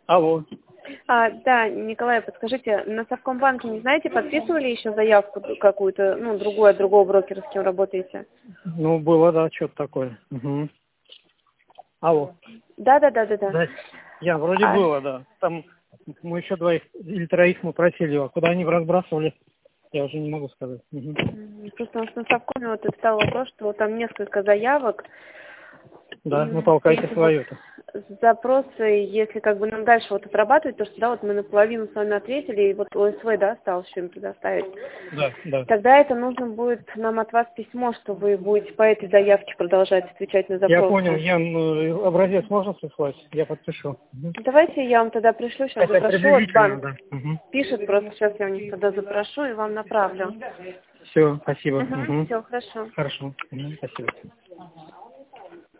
Алло. Да, Николай, подскажите, на Совкомбанке, не знаете, подписывали еще заявку какую-то, ну, другого брокера, с кем работаете? Ну, было, да, что-то такое. Угу. Алло. Да. Да, я вроде было, да. Там мы еще двоих или троих мы просили, а куда они разбрасывали, я уже не могу сказать. Угу. Просто у нас на Совкоме вот встал вопрос, что вот там несколько заявок. Да, ну толкайте свою-то. Запросы, если как бы нам дальше вот отрабатывать, то что да, вот мы наполовину с вами ответили, и вот ОСВ, да, осталось еще им предоставить. Да. Тогда это нужно будет нам от вас письмо, что вы будете по этой заявке продолжать отвечать на запросы. Я понял, образец можно прислать? Я подпишу. Угу. Давайте я вам тогда пришлю, сейчас Это запрошу, вот банк да. Угу. пишет, просто сейчас я у них тогда запрошу и вам направлю. Все, спасибо. Угу. Все, хорошо. Хорошо. Угу. Спасибо.